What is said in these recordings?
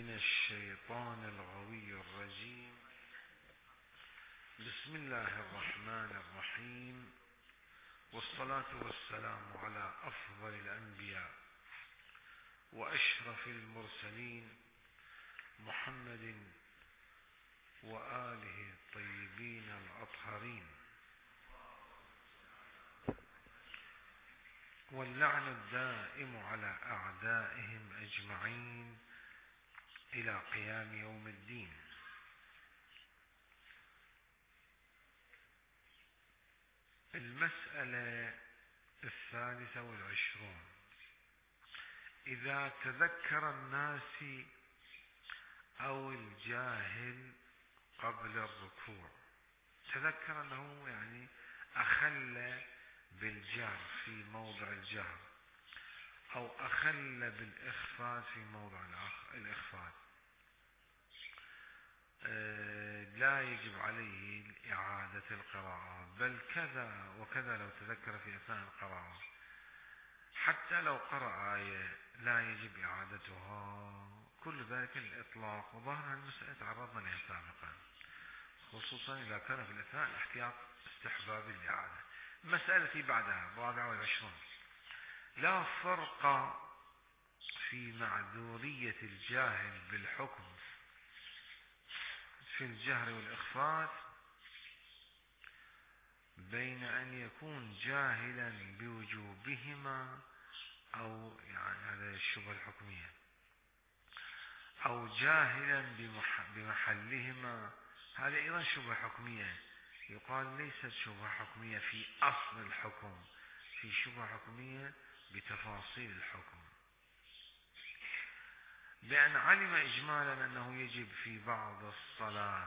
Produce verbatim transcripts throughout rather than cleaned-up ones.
من الشيطان الغوي الرجيم. بسم الله الرحمن الرحيم، والصلاة والسلام على أفضل الأنبياء وأشرف المرسلين محمد وآله الطيبين الأطهرين، واللعن الدائم على أعدائهم أجمعين إلى قيام يوم الدين. المسألة الثالثة والعشرون: إذا تذكر الناس أو الجاهل قبل الركوع، تذكر أنه يعني أخل بالجهر في موضع الجهر أو أخل بالإخفاء في موضع الإخفاء، لا يجب عليه إعادة القراءة، بل كذا وكذا لو تذكر في أثناء القراءة. حتى لو قرأ آية لا يجب إعادتها. كل ذلك الإطلاق، وظهر المسألة تعرضنا لها سابقا، خصوصا إذا كان في الأثناء الاحتياط استحباب الإعادة. مسألة بعدها الرابعة والعشرون: لا فرق في معذورية الجاهل بالحكم في الجهر والإخفاء بين أن يكون جاهلا بوجوبهما، أو يعني هذا الشبهة الحكمية، أو جاهلا بمحلهما، هذا أيضا شبهة حكمية. يقال ليست شبهة حكمية في أصل الحكم، في شبهة حكمية بتفاصيل الحكم. بأن علم إجمالا أنه يجب في بعض الصلاة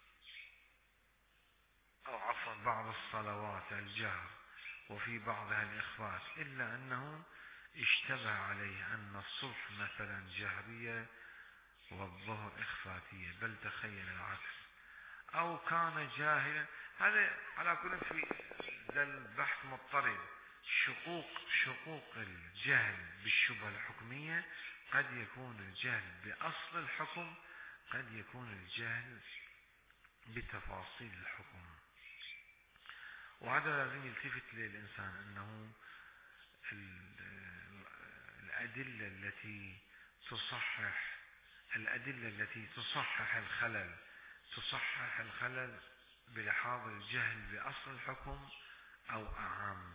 أو عفوا بعض الصلوات الجهر وفي بعضها الإخفاء، إلا أنه اشتبه عليه أن الصبح مثلا جهرية والظهر إخفاتية، بل تخيل العكس، أو كان جاهلا. هذا على كل في ذا البحث مضطرب. شقوق شقوق الجهل بالشبهة الحكمية، قد يكون الجهل بأصل الحكم، قد يكون الجهل بتفاصيل الحكم. وهذا لازم يلتفت للإنسان أنه الأدلة التي تصحح الأدلة التي تصحح الخلل تصحح الخلل بلحاظ الجهل بأصل الحكم أو أعم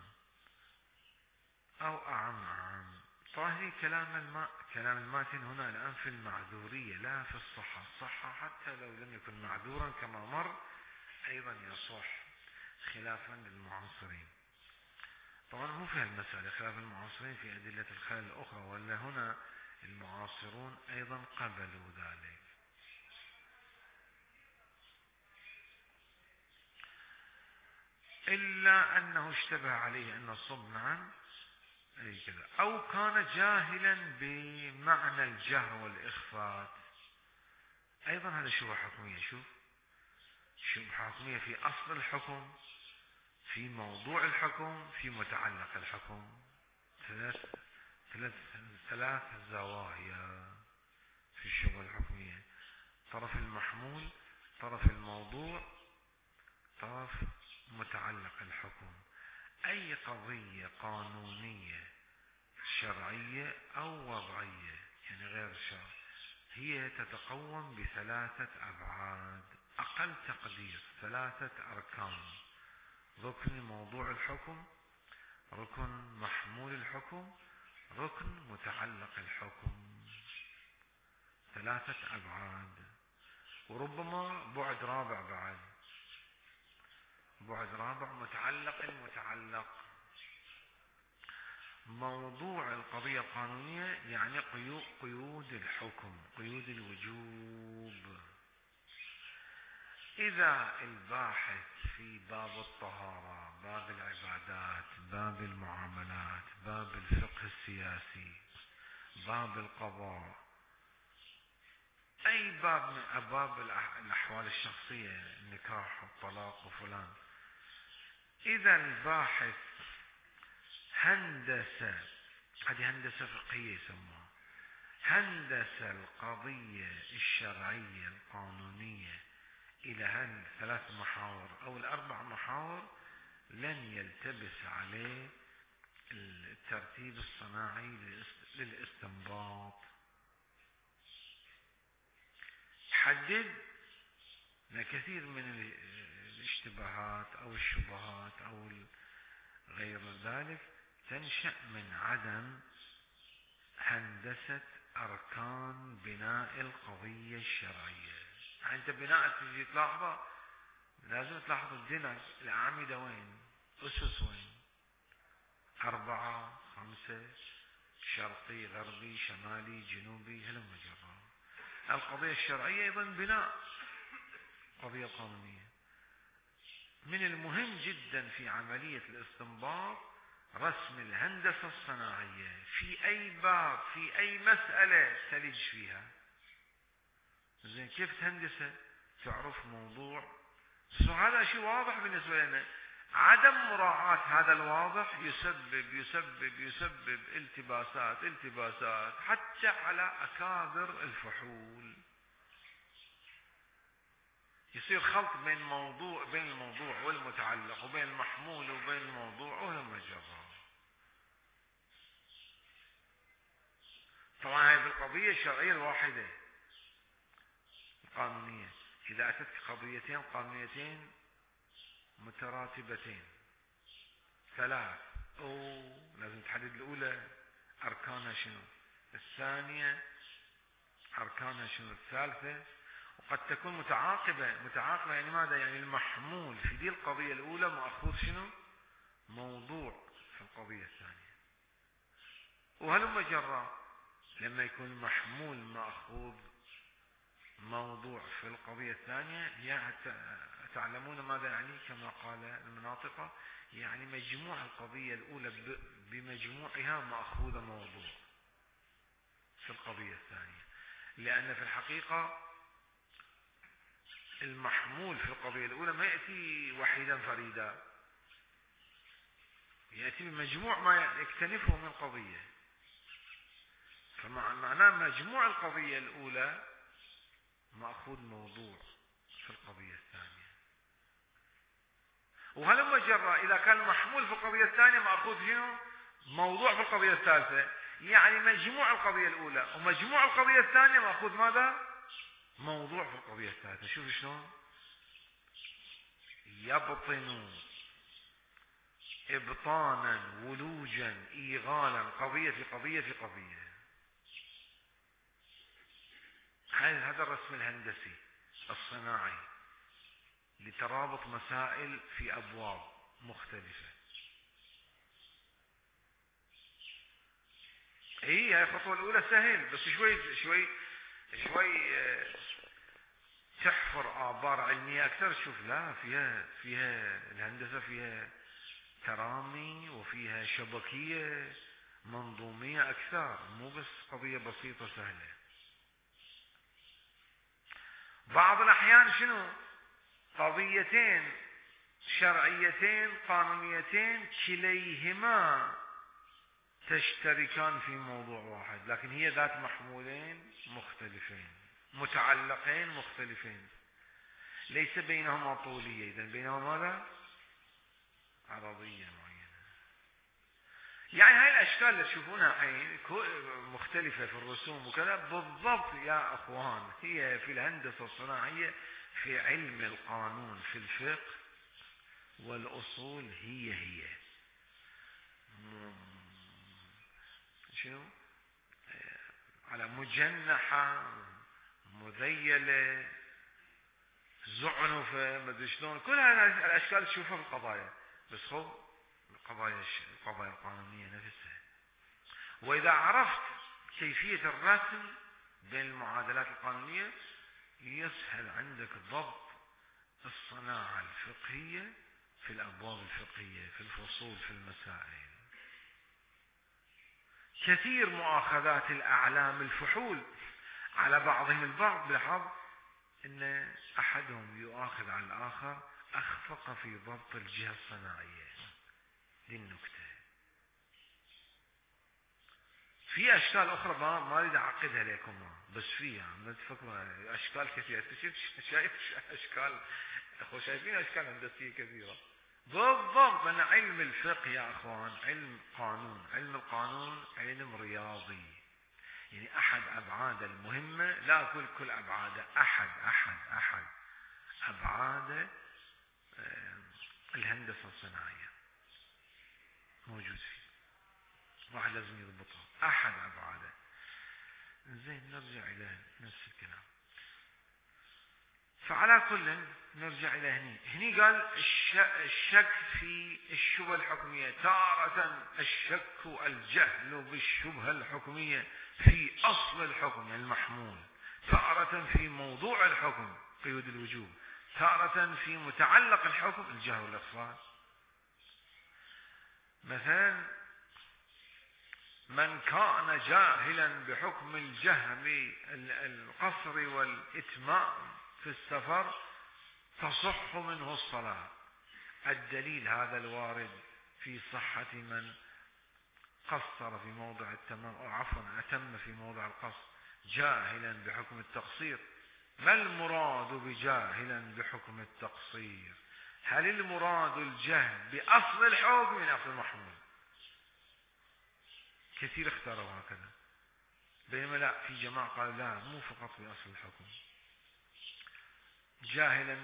أو أعم أعم. طاهي كلام الماء كلام الماتن هنا الآن في المعذورية لا في الصحة. الصحة حتى لو لم يكن معذورا كما مر أيضا يصح، خلافا للمعاصرين. طبعا مو في المسألة خلاف المعاصرين في أدلة الخلل الأخرى، ولا هنا المعاصرون أيضا قبلوا ذلك. إلا أنه اشتبه عليه أن الصب نعم أي كذا، أو كان جاهلا بمعنى الجهر والإخفاء، أيضا هذا شبهة حكمية. شوف، شبهة حكمية في أصل الحكم، في موضوع الحكم، في متعلق الحكم. ثلاث ثلاث ثلاث زوايا في الشبهة الحكمية: طرف المحمول، طرف الموضوع، طرف متعلق الحكم. أي قضية قانونية شرعية أو وضعية يعني غير شرع، هي تتقوم بثلاثة أبعاد، أقل تقدير ثلاثة أركان: ركن موضوع الحكم، ركن محمول الحكم، ركن متعلق الحكم. ثلاثة أبعاد، وربما بعد رابع بعد، بعد رابع متعلق المتعلق. موضوع القضية القانونية يعني قيود الحكم، قيود الوجوب. إذا الباحث في باب الطهارة، باب العبادات، باب المعاملات، باب الفقه السياسي، باب القضاء، أي باب من أبواب الأحوال الشخصية، النكاح والطلاق وفلان، إذا الباحث هندسة، هذه هندسة فقهية يسموها، هندس القضية الشرعية القانونية إلى هالثلاث محاور أو الأربع محاور لن يلتبس عليه الترتيب الصناعي للاستنباط. حدد كثير من الاشتباهات أو الشبهات أو غير ذلك تنشأ من عدم هندسة أركان بناء القضية الشرعية. يعني أنت بناء تجي تلاحظه لازم تلاحظ الدين الأعمدة وين، أسس وين، أربعة خمسة، شرقي غربي شمالي جنوبي هلم جرا. القضية الشرعية أيضا بناء قضية قانونية. من المهم جدا في عملية الاستنباط رسم الهندسة الصناعية في أي باب في أي مسألة تلج فيها. زين كيف تهندسه؟ تعرف موضوع، هذا شيء واضح بالنسبة لنا. عدم مراعاة هذا الواضح يسبب يسبب يسبب التباسات التباسات حتى على أكابر الفحول. يصير خلط بين موضوع بين الموضوع والمتعلق وبين المحمول وبين الموضوع وهم جرا. طبعا هاي في القضية الشرعية الواحدة القانونية. إذا أتتك قضيتين قانونيتين متراتبتين ثلاث، أو لازم تحدد الأولى أركانها شنو، الثانية أركانها شنو، الثالثة. وقد تكون متعاقبة متعاقبة يعني ماذا؟ يعني المحمول في دي القضية الأولى مأخوذ شنو؟ موضوع في القضية الثانية. وهلم جرا لما يكون المحمول مأخوذ موضوع في القضية الثانية يعني تعلمون ماذا يعني كما قال المناطق، يعني مجموع القضية الأولى بمجموعها مأخوذ موضوع في القضية الثانية. لأن في الحقيقة المحمول في القضية الأولى ما يأتي وحيدا فريدا، يأتي بمجموع ما يكتنفه من قضية. فمعناه مجموع القضية الأولى مأخوذ موضوع في القضية الثانية. وهلما جرى إذا كان محمول في القضية الثانية مأخوذ شنو؟ موضوع في القضية الثالثة. يعني مجموع القضية الأولى ومجموع القضية الثانية مأخوذ ماذا؟ موضوع في القضية الثالثة. شوف شلون يبطن إبطانا ولوجا إيغالا قضية في قضية في قضية. هذا الرسم الهندسي الصناعي لترابط مسائل في أبواب مختلفة. هي هاي الخطوة الأولى سهل، بس شوي شوي شوي تحفر آبار علمية أكثر. شوف لا فيها فيها الهندسة فيها ترامي وفيها شبكية منظومية أكثر، مو بس قضية بسيطة سهلة. بعض الأحيان شنو؟ قضيتين شرعيتين قانونيتين كليهما تشتركان في موضوع واحد، لكن هي ذات محمولين مختلفين متعلقين مختلفين، ليس بينهما طولية، إذن بينهما ماذا؟ عرضية معينة. يعني هاي الأشكال اللي تشوفونها الحين مختلفة في الرسوم وكذا بالضبط يا أخوان هي في الهندسة الصناعية في علم القانون في الفقه والأصول هي هي شنو؟ على مجنحة مذيلة زعنفة مدري شلون، كل هذه الأشكال تشوفها في القضايا، بس خذ القضايا القضايا القانونية نفسها. وإذا عرفت كيفية الرسم بين المعادلات القانونية يسهل عندك ضبط الصناعة الفقهية في الأبواب الفقهية في الفصول في المسائل. كثير مؤاخذات الأعلام الفحول على بعضهم البعض بلاحظ أن أحدهم يؤاخذ على الآخر أخفق في ضبط الجهة الصناعية. دي النكتة. في أشكال أخرى ما ما أريد أعقدها لكم، بس في يعني لا تفكروا أشكال كثيرة. شايف أشكال أخو، شايفين أشكال هندسية كثيرة بالضبط. أنا علم الفقه يا أخوان علم قانون، علم القانون علم رياضي، يعني أحد أبعاده المهمة، لا أقول كل أبعاده، أحد أحد أحد أبعاده الهندسة الصناعية موجود فيه، واحد لازم يضبطها، أحد أبعاده. زين نرجع إلى نفس الكلام. فعلى كل نرجع إلى هني هني قال الشك في الشبهة الحكمية. تارة الشك الجهل بالشبهة الحكمية في أصل الحكم المحمول، تارة في موضوع الحكم قيود الوجوب، تارة في متعلق الحكم الجهل والإخفاء. مثلا من كان جاهلا بحكم الجهل القصر والإتمام في السفر تصح منه الصلاة. الدليل هذا الوارد في صحة من قصر في موضع التمام، أو عفوا أتم في موضع القصر جاهلا بحكم التقصير. ما المراد بجاهلا بحكم التقصير؟ هل المراد الجهل بأصل الحكم من أصل المحمول؟ كثير اختاروا هكذا، بينما لا، في جماعة قالوا لا، مو فقط بأصل الحكم. جاهلا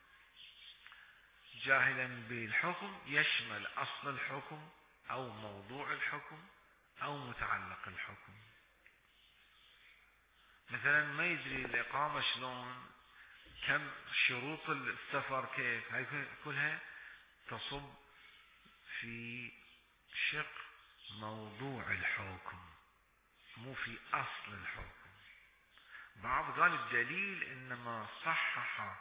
جاهلا بالحكم يشمل أصل الحكم أو موضوع الحكم أو متعلق الحكم. مثلا ما يدري الإقامة شلون، كم شروط السفر، كيف، هاي كلها تصب في شق موضوع الحكم مو في أصل الحكم. بعض قال الدليل إنما صحح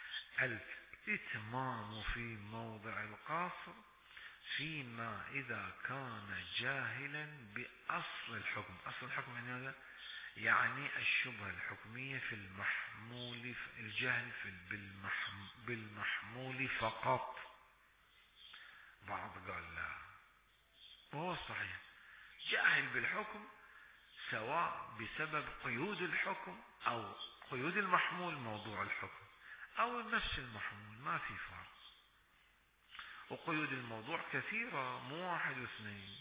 الإتمام في موضع القصر فيما إذا كان جاهلا بأصل الحكم. أصل الحكم يعني هذا يعني الشبهة الحكمية في المحمول، في الجهل في بالمحمول فقط. بعض قال لا، وهو الصحيح جاهل بالحكم سواء بسبب قيود الحكم أو قيود المحمول موضوع الحكم أو نفس المحمول، ما في فرق. وقيود الموضوع كثيرة مو واحد واثنين.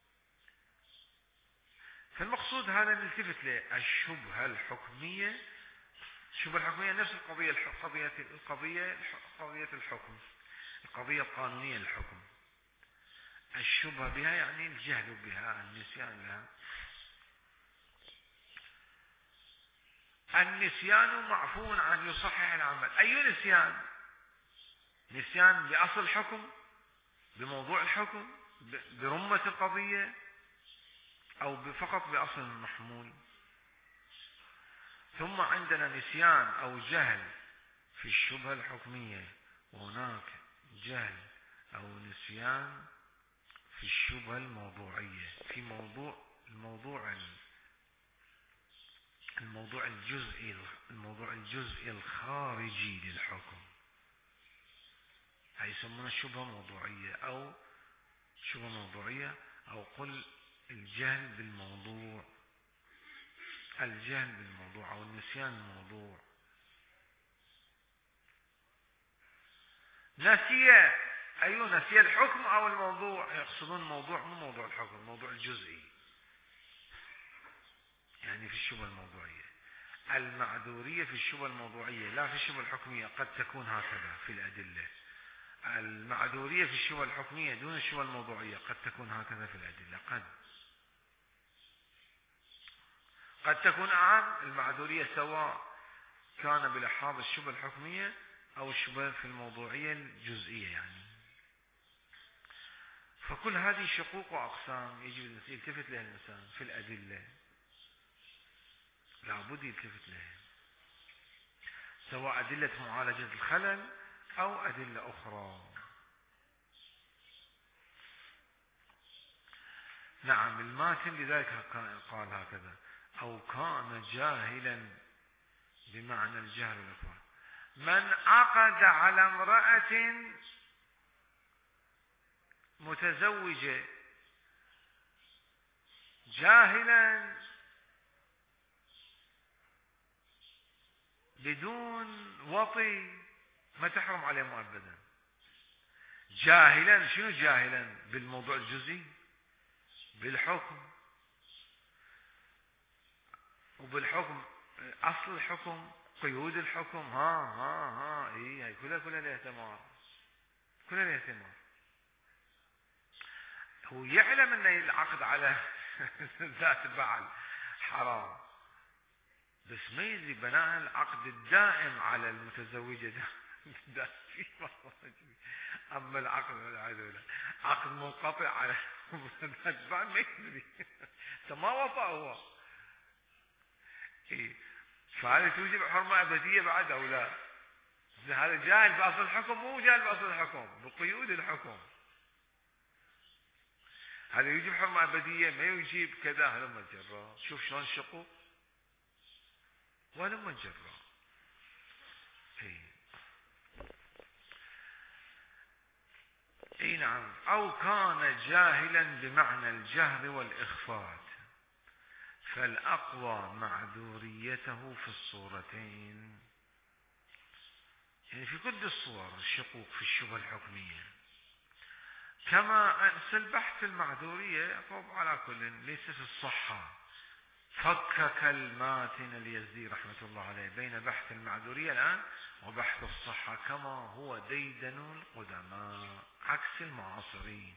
فالمقصود هذا نلتفت له الشبهة الحكمية. الشبهة الحكمية نفس القضية القضية القضية قضية الحكم، القضية القانونية للحكم. الشبهة بها يعني الجهل بها، النسيان لها. النسيان معفو عن يصحح العمل. أي نسيان؟ نسيان بأصل الحكم، بموضوع الحكم، برمة القضية، أو فقط بأصل المحمول. ثم عندنا نسيان أو جهل في الشبهة الحكمية، وهناك جهل أو نسيان في الشبهة الموضوعية، في موضوع الموضوع الموضوع الجزئي الموضوع الجزئي الخارجي للحكم. هاي يسمونها شبهة موضوعية أو شبهة موضوعية، أو قل الجهل بالموضوع، الجهل بالموضوع أو النسيان الموضوع. نسي، أيوه نسي الحكم أو الموضوع. يقصدون الموضوع مو موضوع الحكم، الموضوع الجزئي يعني في الشبهة الموضوعية. المعذورية في الشبهة الموضوعية لا في الشبهة الحكمية، قد تكون هكذا في الأدلة. المعذورية في الشبهة الحكمية دون الشبهة الموضوعية قد تكون هكذا في الأدلة. قد قد تكون أعم المعذورية سواء كان بلحاظ الشبهة الحكمية أو الشبهة في الموضوعية الجزئية يعني. فكل هذه شقوق وأقسام يجب يلتفت لها الإنسان في الأدلة، لابد يلتفت لها، سواء أدلة معالجة الخلل أو أدلة أخرى. نعم الماتن لذلك قال هكذا: أو كان جاهلا بمعنى الجهل الأكبر. من عقد على امرأة متزوجة جاهلا بدون وطي ما تحرم عليه مؤبدا. جاهلا شنو جاهلا؟ بالموضوع الجزئي، بالحكم، وبالحكم اصل الحكم، قيود الحكم، ها ها ها اي هاي كلها كلها لها ثمار، كلها لها ثمار. هو يعلم ان العقد على ذات بعل حرام، بس ما يدري بناء العقد الدائم على المتزوجة ده. اما العقد والعياذ عقد منقطع على ذات بعل ما يدري. ما وطأ هو. إيه؟ فهذه توجب حرمة أبدية بعد أو لا؟ هذا جاهل بأصل الحكم، مو جاهل بأصل الحكم، بقيود الحكم. هذا يجيب حرمة أبدية، ما يجيب كذا. هلما جرا، شوف شلون شقوق وهلما جرا. اي اي نعم. او كان جاهلا بمعنى الجهر والإخفاء، فالأقوى معذوريته في الصورتين، يعني في كل الصور الشقوق في الشبهة الحكمية. كما أنس البحث المعذورية طب على كل ليس في الصحة. فكك الماتن اليزدي رحمة الله عليه بين بحث المعذورية الآن وبحث الصحة، كما هو ديدن القدماء عكس المعاصرين.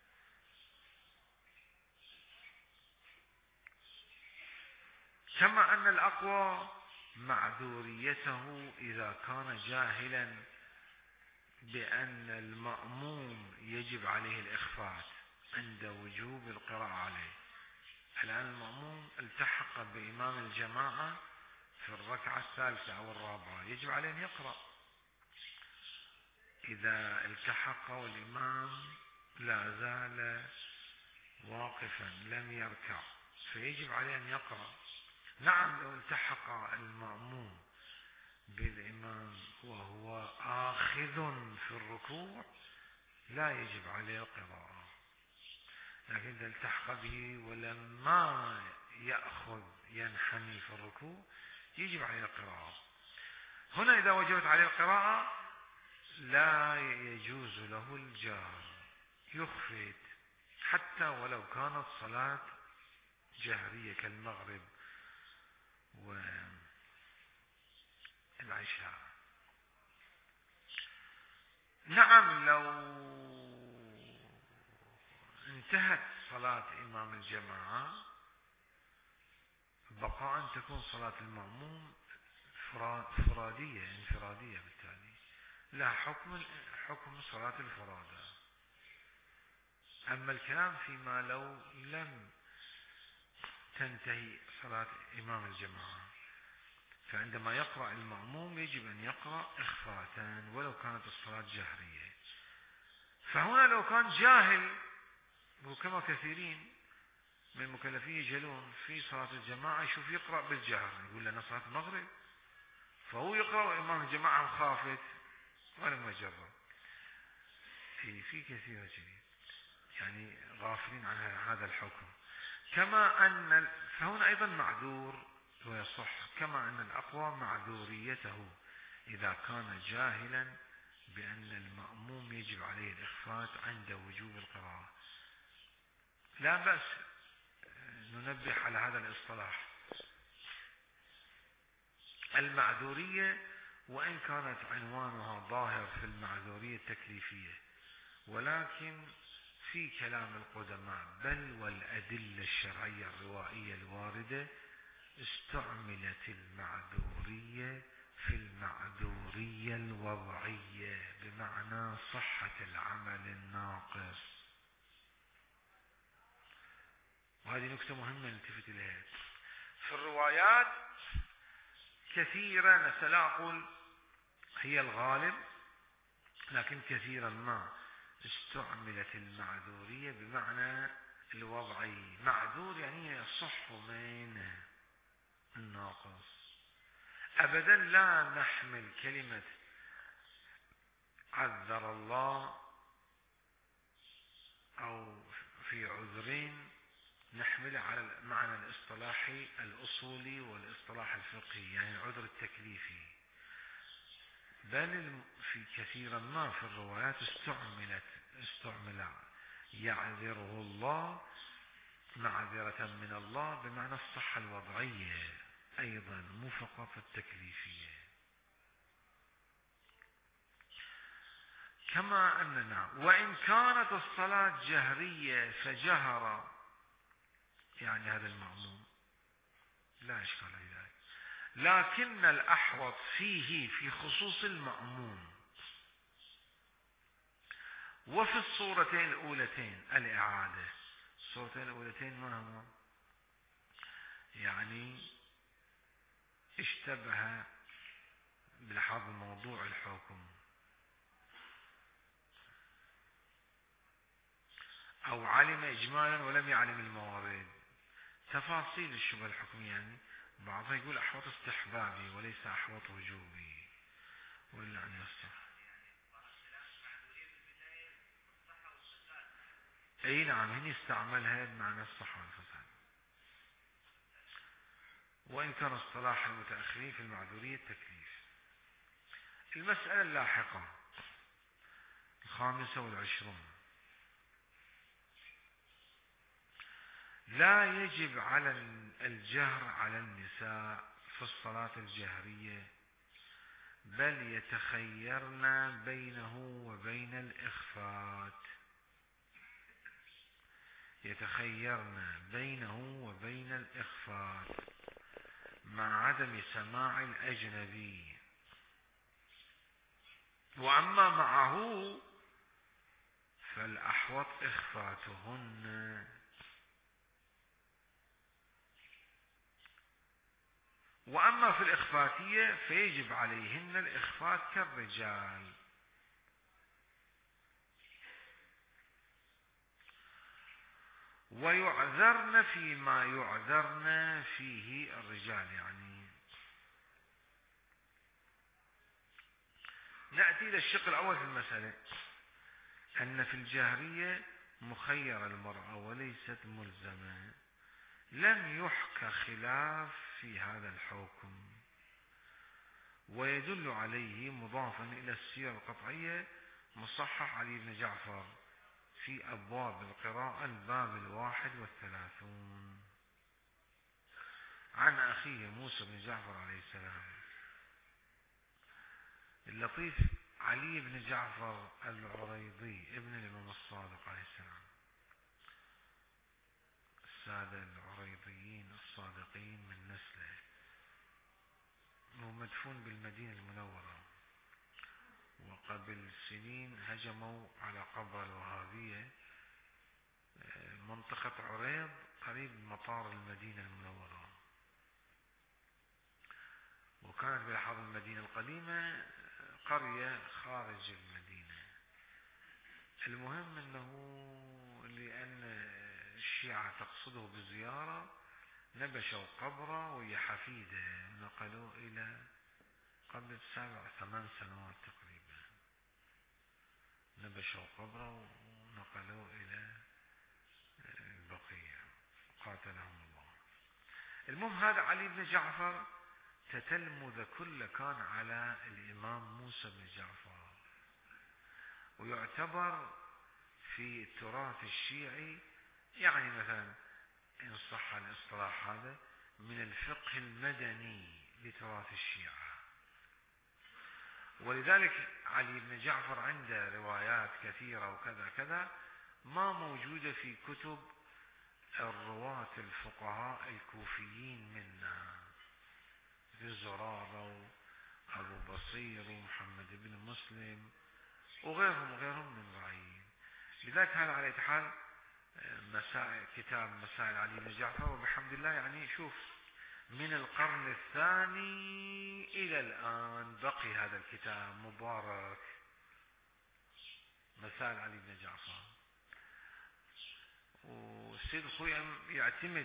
كما أن الأقوى معذوريته إذا كان جاهلا بأن المأموم يجب عليه الإخفاء عند وجوب القراءة عليه. الآن المأموم التحق بإمام الجماعة في الركعة الثالثة أو الرابعة، يجب عليه أن يقرأ. إذا التحق والإمام لا زال واقفا لم يركع فيجب عليه أن يقرأ. نعم لو التحق المأموم بالإمام وهو آخذ في الركوع لا يجب عليه القراءة، لكن إذا التحق به ولما يأخذ ينحني في الركوع يجب عليه القراءة. هنا إذا وجبت عليه القراءة لا يجوز له الجهر، يخفت حتى ولو كانت صلاة جهرية كالمغرب والعشاء. نعم لو انتهت صلاة إمام الجماعة بقاء تكون صلاة المأموم فرادية انفرادية، بالتالي لا حكم حكم صلاة الفرادة. أما الكلام فيما لو لم تنتهي صلاة إمام الجماعة، فعندما يقرأ المأموم يجب أن يقرأ إخفاء ولو كانت الصلاة جهرية. فهنا لو كان جاهل، وكما كثيرين من المكلفين يجهلون في صلاة الجماعة، يشوف يقرأ بالجهر، يقول لنا صلاة المغرب، فهو يقرأ وإمام الجماعة خافت ولم يجرب. في في كثير جديد يعني غافلين عن هذا الحكم. كما أن فهنا أيضا معذور ويصح، كما أن الأقوى معذوريته إذا كان جاهلا بأن المأموم يجب عليه الإخفاء عند وجوب القراءة. لا بأس ننبه على هذا الاصطلاح. المعذورية وإن كانت عنوانها ظاهر في المعذورية التكليفية، ولكن في كلام القدماء بل والأدلة الشرعية الروائية الواردة استعملت المعذورية في المعذورية الوضعية بمعنى صحة العمل الناقص. وهذه نكتة مهمة نلتفت إليها. في الروايات كثيرا نتلاقل هي الغالب، لكن كثيرا ما استعملت المعذورية بمعنى الوضعي. معذور يعني يصح من الناقص. أبدا لا نحمل كلمة عذر الله أو في عذرين نحمله على المعنى الاصطلاحي الأصولي والاصطلاح الفقهي، يعني العذر التكليفي. بل في كثيرا ما في الروايات استعملت استعمل يعذره الله معذرة من الله بمعنى الصحة الوضعية أيضا، مو فقط التكليفية. كما أننا وإن كانت الصلاة جهرية فجهر، يعني هذا المأموم لا إشكال في ذلك، لكن الأحوط فيه في خصوص المأموم وفي الصورتين الأولتين الإعادة. الصورتين الأولتين ما هما؟ يعني اشتبه بلحاظ موضوع الحكم أو علم إجمالا ولم يعلم الموارد. تفاصيل الشبهة الحكمية، يعني بعضها يقول أحوط استحبابي وليس أحوط وجوبي، ولا أن يصح. أي نعم، هنا استعملها بمعنى الصحة والفساد. وإن كان اصطلاح المتأخرين في المعذورية التكليف. المسألة اللاحقة الخامسة والعشرون: لا يجب على الجهر على النساء في الصلاة الجهرية، بل يتخيرن بينه وبين الإخفات يتخيرن بينه وبين الإخفات مع عدم سماع الأجنبي. وأما معه فالأحوط إخفاتهن. وأما في الإخفاتية فيجب عليهن الإخفات كالرجال. ويعذرن فيما يعذرن فيه الرجال. يعني نأتي إلى الشق الأول في المسألة، أن في الجهرية مخير المرأة وليست ملزمة. لم يحكى خلاف في هذا الحكم، ويدل عليه مضافا إلى السيرة القطعية مصحح علي بن جعفر في أبواب القراءة الباب الواحد والثلاثون عن أخيه موسى بن جعفر عليه السلام. اللطيف علي بن جعفر العريضي ابن الإمام الصادق عليه السلام، السادة العريضيين الصادقين من نسله، هو مدفون بالمدينة المنورة، وقبل سنين هجموا على قبر الوهابية منطقة عريض قريب مطار المدينة المنورة، وكانت بلحاظ المدينة القديمة قرية خارج المدينة. المهم أنه لأن الشيعة تقصده بزيارة نبشوا قبره وهي حفيدة، نقلوه إلى قبل سبع ثمان سنوات تقريبا، نبشوا قبره ونقلوه إلى البقيع قاتلهم الله. المهم هذا علي بن جعفر تتلمذ كل كان على الإمام موسى بن جعفر، ويعتبر في التراث الشيعي، يعني مثلا إن صح الاصطلاح هذا، من الفقه المدني لتراث الشيعة. ولذلك علي بن جعفر عنده روايات كثيرة وكذا كذا ما موجودة في كتب الرواة الفقهاء الكوفيين منا، في الزرارة وأبو بصير ومحمد بن مسلم وغيرهم وغيرهم من رأيين. لذلك هذا على حال مسائل كتاب مسائل علي بن جعفر، وبحمد الله يعني شوف من القرن الثاني إلى الآن بقي هذا الكتاب مبارك، مسائل علي بن جعفر. والسيد خويم يعتمد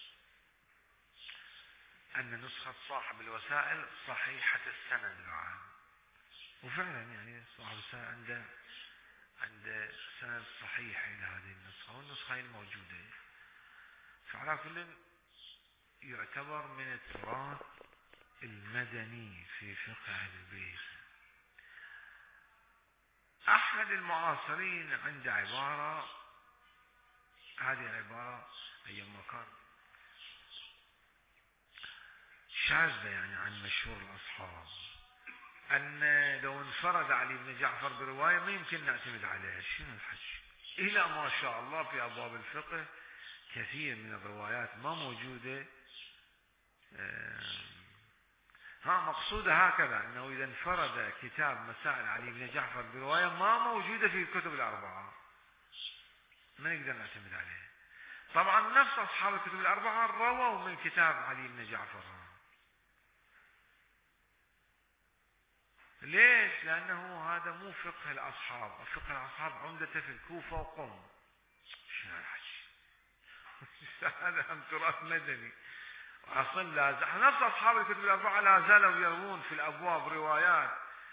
أن نسخة صاحب الوسائل صحيحة السند بعد، وفعلا يعني صاحب الوسائل عنده عنده سند صحيح إلى هذه النسخة، والنسخة الموجودة. فعلى كل يعتبر من التراث المدني في فقه أهل البيت. أحد المعاصرين عنده عبارة، هذه العبارة أيام ما كان شاذة يعني عن مشهور الأصحاب، أن لو انفرد علي بن جعفر برواية ما يمكن نعتمد عليها. شنو الحكي؟ إلى ما شاء الله في أبواب الفقه كثير من الروايات ما موجودة. ها مقصودة هكذا، أنه إذا انفرد كتاب مسائل علي بن جعفر برواية ما موجودة في الكتب الأربعة ما نقدر نعتمد عليه. طبعا نفس أصحاب الكتب الأربعة رووا من كتاب علي بن جعفر. ليش؟ لأنه هذا مو فقه الأصحاب. فقه الأصحاب عمدة في الكوفة وقم. شنو الحكي؟ هذا هم تراث مدني أصلا. لا نفس أصحاب الكتب الأربعة لا زالوا يروون في الأبواب روايات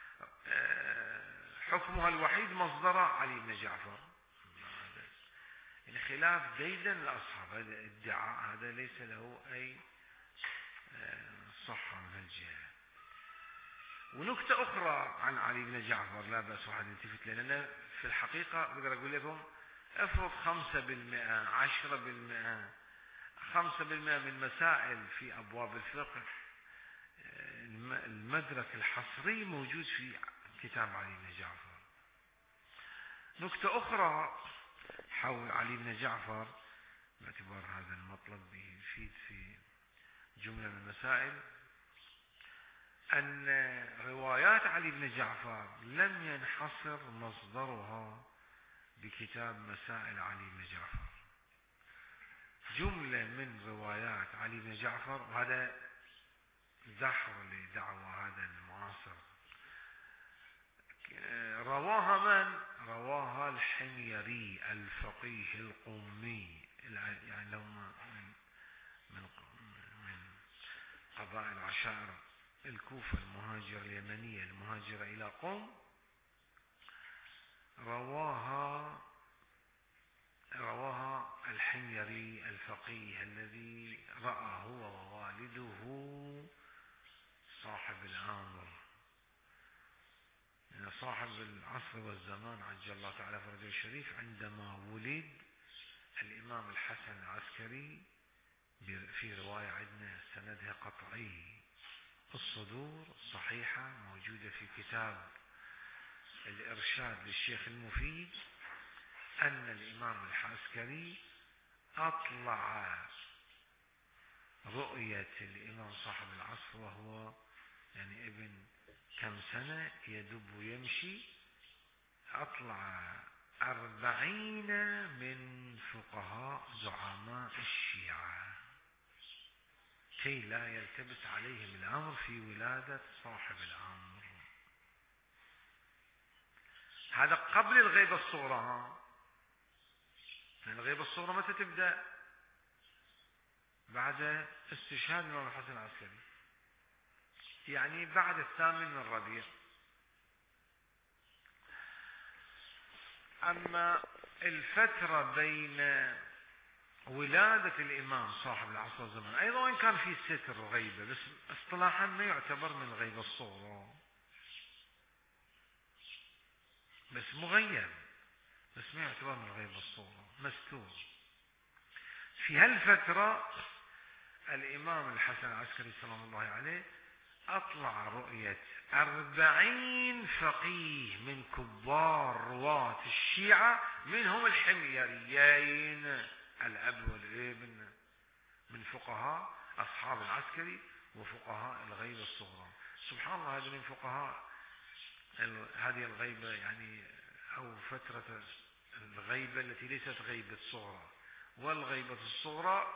حكمها الوحيد مصدرها علي بن جعفر. خلاف ديدن الأصحاب، هذا ادعاء، هذا ليس له أي صحة من الجهة. ونكتة أخرى عن علي بن جعفر لا بأس واحد يلتفت لها، لأن في الحقيقة بقدر أقول لكم افرض خمسة بالمئة عشرة بالمئة خمسة بالمئة من مسائل في أبواب الفقه المدرك الحصري موجود في كتاب علي بن جعفر. نكتة أخرى حول علي بن جعفر باعتبار هذا المطلب يفيد في جملة من المسائل، أن روايات علي بن جعفر لم ينحصر مصدرها بكتاب مسائل علي بن جعفر. جملة من روايات علي بن جعفر، وهذا زحر لدعوى هذا المعاصر، رواها من؟ رواها الحميري الفقيه القمي، يعني لو من من من قبائل عشائر الكوفة المهاجرة اليمنية المهاجرة إلى قم. رواها رواها الحميري الفقيه الذي رأى هو ووالده صاحب الأمر، صاحب العصر والزمان عجل الله تعالى فرجه الشريف، عندما ولد الإمام الحسن العسكري في رواية عندنا سندها قطعي. الصدور الصحيحة موجودة في كتاب الإرشاد للشيخ المفيد أن الإمام العسكري أطلع رؤية الإمام صاحب العصر وهو يعني ابن كم سنة يدب يمشي، أطلع أربعين من فقهاء زعماء الشيعة كي لا يلتبس عليهم الأمر في ولادة صاحب الأمر. هذا قبل الغيبة الصغرى. ها الغيبة الصغرى متى تبدأ؟ بعد استشهاد الإمام الحسن العسكري، يعني بعد الثامن من ربيع. أما الفترة بين ولادة الإمام صاحب العصر والزمان أيضا وإن كان في ستر وغيبة، بس اصطلاحا ما يعتبر من الغيبة الصغرى، بس مغيب، بس ما يعتبر من الغيبة الصغرى، مستور. في هالفترة الإمام الحسن العسكري سلام الله عليه أطلع رؤية أربعين فقيه من كبار رواة الشيعة، منهم الحميريين الأب والابن من فقهاء أصحاب العسكري وفقهاء الغيبة الصغرى. سبحان الله، هذه من فقهاء هذه الغيبة يعني أو فترة الغيبة التي ليست غيبة صغرى والغيبة الصغرى،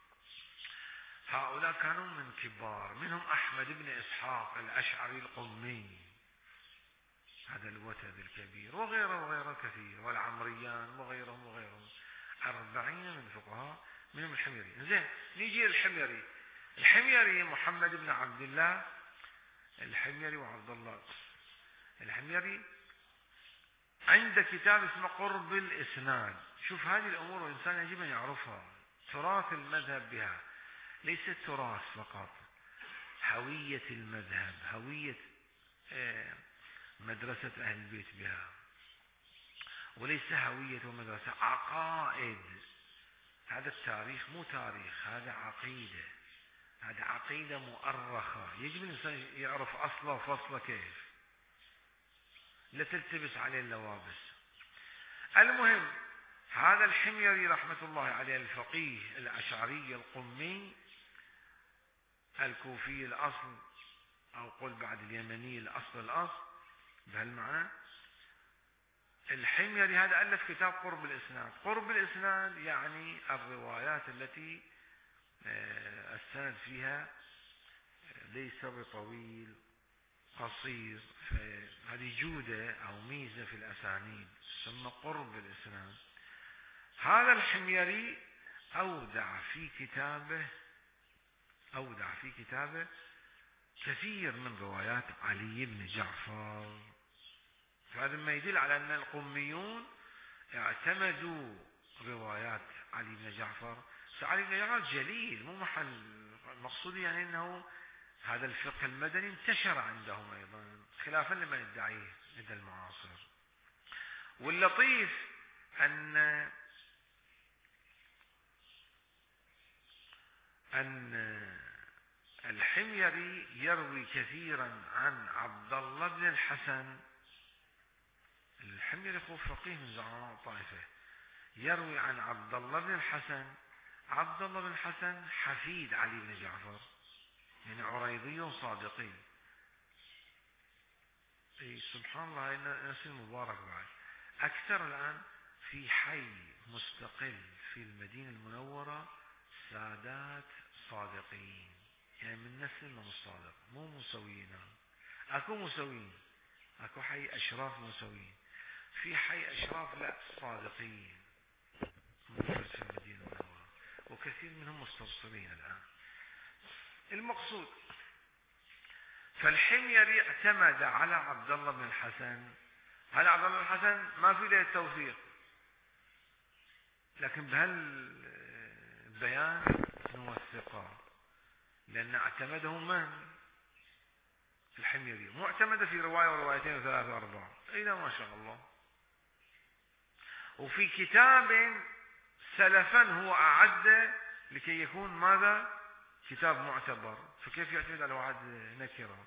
هؤلاء كانوا من كبار، منهم أحمد بن إسحاق الأشعري القمي، هذا الوتد الكبير، وغيره وغيره كثير، والعمريان وغيرهم وغيرهم، أربعين من فقهاء منهم الحميري. زين، نيجي الحميري. الحميري محمد بن عبد الله الحميري وعبد الله الحميري عنده كتاب اسمه قرب الإسناد. شوف هذه الأمور والإنسان يجب أن يعرفها. تراث المذهب بها، ليس التراث فقط، هوية المذهب، هوية مدرسة أهل البيت بها، وليس هوية ومدرسة، عقائد. هذا التاريخ مو تاريخ، هذا عقيدة، هذا عقيدة مؤرخة، يجب الإنسان يعرف أصله وفصله كيف، لا تلتبس عليه اللوابس. المهم هذا الحميري رحمة الله عليه الفقيه الأشعري القمي الكوفي الأصل، أو قل بعد اليمني الأصل الأصل بهالمعنى، الحميري هذا ألف كتاب قرب الإسناد. قرب الإسناد يعني الروايات التي السند فيها ليس بطويل، قصير، فهذه جودة أو ميزة في الأسانيد تسمى قرب الإسناد. هذا الحميري أودع في كتابه أودع في كتابه كثير من روايات علي بن جعفر. فهذا ما يدل على أن القميون اعتمدوا روايات علي بن جعفر. علي بن جعفر جليل، مو محل المقصود، يعني أنه هذا الفقه المدني انتشر عندهم أيضا خلافا لما يدعيه لدى المعاصر. واللطيف أن أن الحميري يروي كثيرا عن عبد الله بن الحسن. الحميري هو فقيه من زعماء الطائفة، يروي عن عبد الله بن الحسن. عبد الله بن الحسن حفيد علي بن جعفر، يعني عريضي صادقي. اي سبحان الله، نفس المبارك بعد اكثر الان في حي مستقل في المدينة المنورة سادات صادقين، يعني من نسل من الصادق، مو مسويين. اكو مسويين، اكو حي اشراف مسويين، في حي اشراف لا صادقين موجود في المدينة المنورة، وكثير منهم مستبصرين الان. المقصود فالحميري اعتمد على عبد الله بن الحسن. هذا عبد الله بن الحسن ما في له التوثيق، لكن بهالبيان نوثقه، لأن اعتمده من؟ الحميري، مو اعتمد في رواية وروايتين وثلاثة وأربعة، إذا ما شاء الله. وفي كتاب سلفا هو أعد لكي يكون ماذا؟ كتاب معتبر، فكيف يعتمد على واحد نكرة؟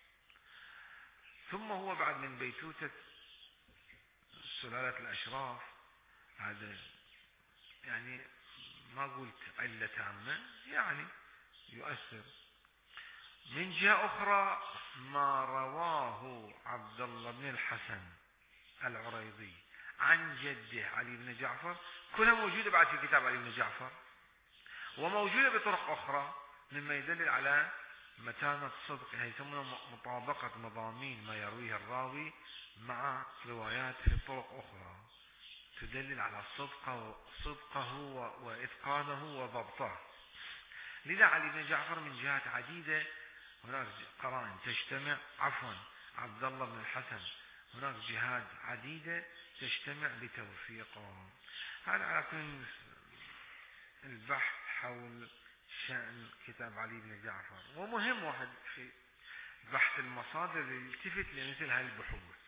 ثم هو بعد من بيتوتة سلالة الأشراف، هذا يعني ما قلت علة تامة، يعني يؤثر. من جهة أخرى ما رواه عبد الله بن الحسن العريضي عن جده علي بن جعفر كلها موجودة بعد في كتاب علي بن جعفر، وموجودة بطرق أخرى، مما يدلل على متانة صدق، يسمونه مطابقة مضامين ما يرويه الراوي مع روايات في طرق أخرى تدلل على صدقه, صدقه وإتقانه وضبطه. لذا علي بن جعفر من جهات عديدة هناك قرائن تجتمع، عفوا عبد الله بن الحسن هناك جهات عديدة تجتمع لتوفيقه. هذا على كل البحث حول شأن كتاب علي بن جعفر. ومهم واحد في بحث المصادر يلتفت لمثل هذه البحوث،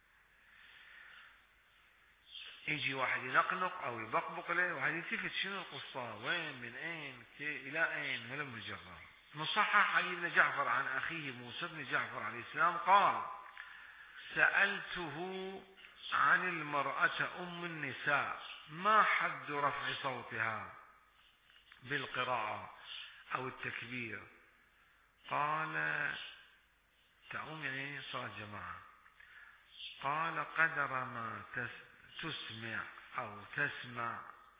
يجي واحد ينقنق او يبقبق له، واحد يلتفت شنو القصة، وين، من اين، الى اين، هلم الجرة. مصحح علي بن جعفر عن اخيه موسى بن جعفر عليه السلام قال: سألته عن المرأة ام النساء ما حد رفع صوتها بالقراءة او التكبير؟ قال تعوم يعني صلاة جماعة. قال قدر ما تسمع او تسمع،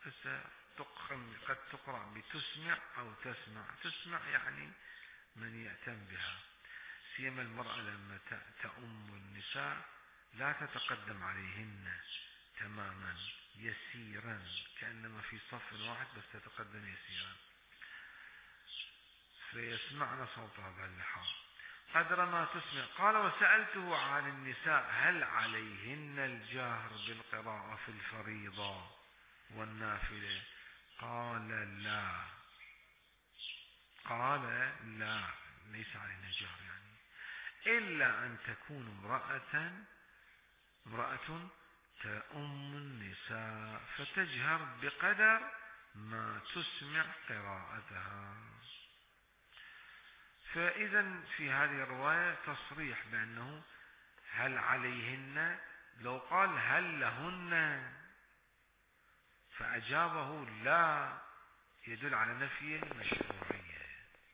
قد تقرأ بتسمع او تسمع. تسمع يعني من يأتم بها، سيما المرأة لما تأم النساء لا تتقدم عليهن تماما، يسيرا، كأنما في صف واحد بس تتقدم يسيرا، فيسمعن صوتها بهاللحاظ. قدر ما تسمع. قال: وسألته عن النساء هل عليهن الجهر بالقراءة في الفريضة والنافلة؟ قال لا، قال لا ليس علينا جهر يعني، إلا أن تكون امرأة امرأة تأم النساء فتجهر بقدر ما تسمع قراءتها. فإذا في هذه الرواية تصريح بأنه هل عليهن، لو قال هل لهن فأجابه لا يدل على نفي المشروعية،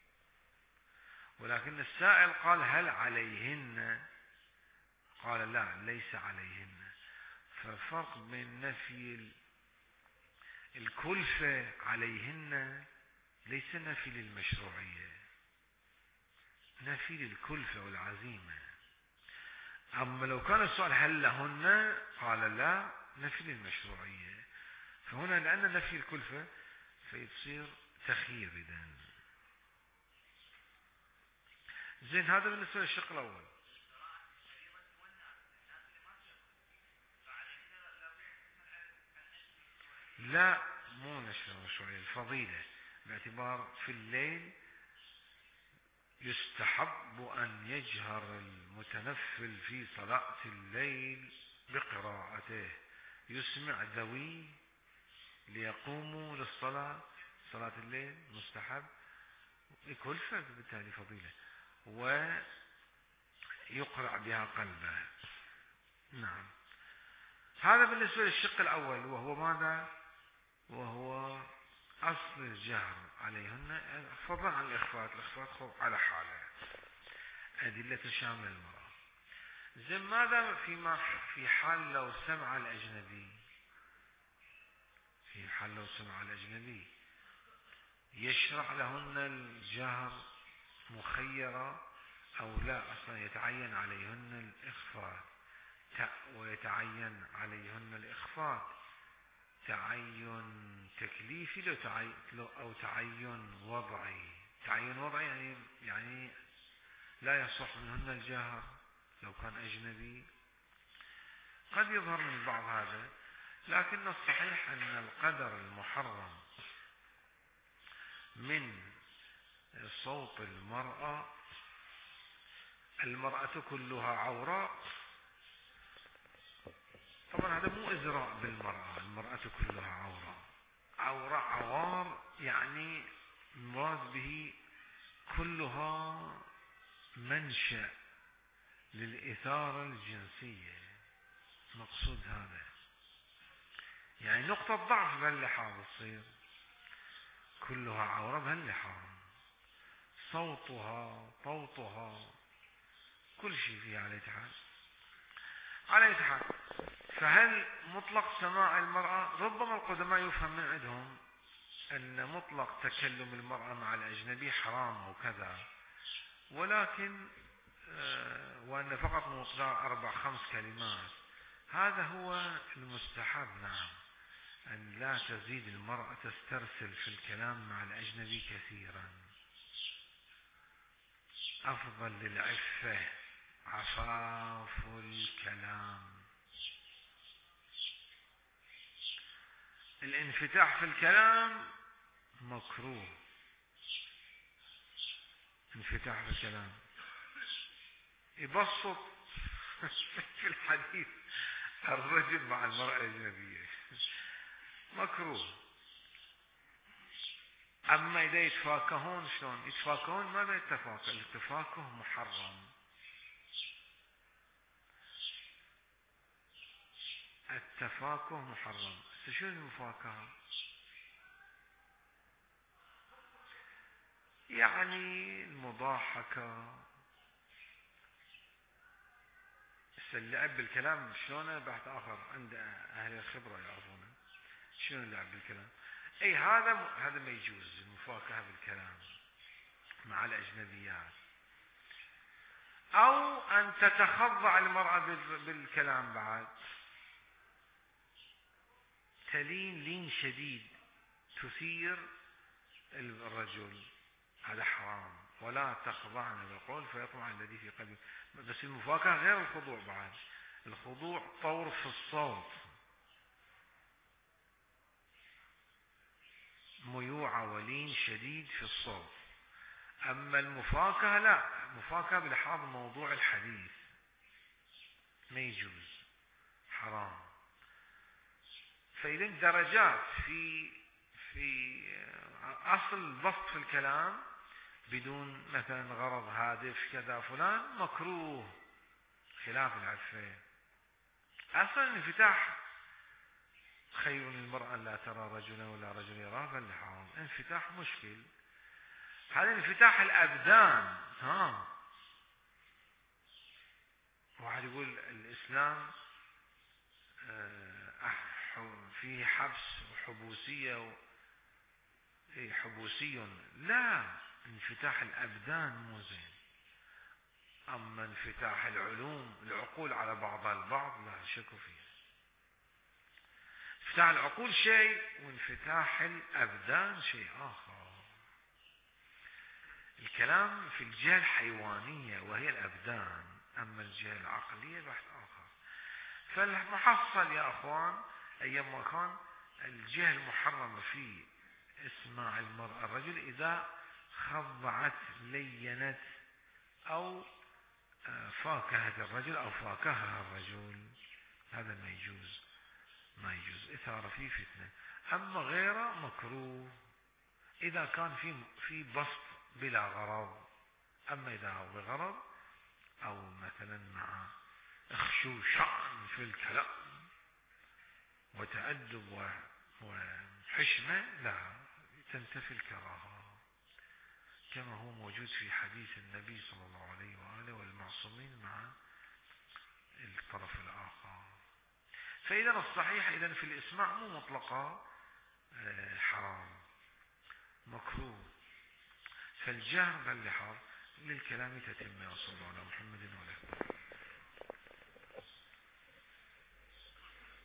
ولكن السائل قال هل عليهن، قال لا ليس عليهن. فالفرق بين نفي الكلفة عليهن ليس نفي للمشروعية، نفي للكلفة والعزيمة. أما لو كان السؤال هل لهن قال لا، نفي للمشروعية. فهنا لأن نفي الكلفة فيصير تخيير إذن. زين، هذا بالنسبة للشق الأول. لا، مو نشر المشروعية، الفضيلة، باعتبار في الليل يستحب أن يجهر المتنفل في صلاة الليل بقراءته، يسمع ذوي ليقوموا للصلاة، صلاة الليل مستحب، كلفة بالتالي فضيلة، ويقرأ بها قلبه. نعم، هذا بالنسبة للشق الأول، وهو ماذا؟ وهو أصل الجهر عليهن، فضلا عن الإخفاء. الإخفاء خب على حاله، أدلة شاملة المرأة. زين، ماذا فيما في حال لو سمع الأجنبي؟ في حال لو سمع الأجنبي يشرع لهن الجهر مخيرة أو لا؟ أصلا يتعين عليهن الإخفاء، ويتعين عليهن الإخفاء تعين تكليفي أو تعين وضعي. تعين وضعي يعني يعني لا يصح منهن الجهر لو كان أجنبي. قد يظهر من البعض هذا، لكن الصحيح أن القدر المحرم من صوت المرأة، المرأة كلها عوراء، طبعا هذا مو إزراء بالمرأة، المرأة كلها عوراء، عوراء عوار يعني مراد به كلها منشأ للإثارة الجنسية، مقصود هذا، يعني نقطة ضعف بهاللحاظ تصير كلها عورة بهاللحاظ، صوتها طوطها كل شيء فيها على يتحال على يتحال. فهل مطلق سماع المرأة؟ ربما القدماء يفهم من عندهم أن مطلق تكلم المرأة مع الأجنبي حرام أو كذا، ولكن وأن فقط مقدار أربع خمس كلمات هذا هو المستحب. نعم، أن لا تزيد المرأة تسترسل في الكلام مع الأجنبي كثيرا، أفضل للعفة عفاف الكلام. الانفتاح في الكلام مكروه، انفتاح في الكلام يبسط في الحديث الرجل مع المرأة الأجنبية مكروه. أما إذا يتفاكهون، شلون يتفاكهون؟ ماذا يتفاكه؟ التفاكه محرم، التفاكه محرم. شو المفاكهة؟ يعني المضاحكة، اللعب بالكلام. شلونه؟ بحث آخر عند أهل الخبرة يعرفونه شنو اللعب بالكلام. أي هذا هذا ما يجوز، المفاكهة بالكلام مع الأجنبيات، أو أن تتخضع المرأة بالكلام بعد، تلين لين شديد تثير الرجل، هذا حرام. ولا تخضعن بالقول فيطمع الذي في قلبه. بس المفاكهة غير الخضوع بعد، الخضوع طور في الصوت، ميوعة ولين شديد في الصوت. أما المفاكهة لا، مفاكهة بلحاظ موضوع الحديث ما يجوز، حرام. فإذا درجات في في أصل البسط في الكلام بدون مثلا غرض هادف كذا فلان مكروه خلاف العفة. أصلا الانفتاح خير للمرأة لا ترى رجلا ولا رجل يراه بل حرام. انفتاح مشكل. هذا انفتاح الأبدان. ها واحد يقول الإسلام فيه حبس وحبوسية حبوسي. لا، انفتاح الأبدان مو زين. أما انفتاح العلوم العقول على بعضها البعض لا شك فيه. انفتاح العقول شيء وانفتاح الأبدان شيء آخر. الكلام في الجهة الحيوانية وهي الأبدان، أما الجهة العقلية بحث آخر. فالمحصل يا أخوان أيام ما كان الجهة المحرمة في اسماع المرأة الرجل إذا خضعت لينت أو فاكهت الرجل أو فاكهها الرجل، هذا ما يجوز، ما يجوز إثارة فيه فتنة. أما غيره مكروه إذا كان في في بسط بلا غرض. أما إذا هو بغرض أو مثلا مع اخشوشان في الكلام وتأدب وحشمة لا تنتفي الكراهة، كما هو موجود في حديث النبي صلى الله عليه وآله والمعصومين مع الطرف الآخر. فإذا الصحيح إذا في الإسماع مو مطلقة حرام، مكروه. فالجهر باللحاظ للكلام تتم. صلى الله على محمد وعلى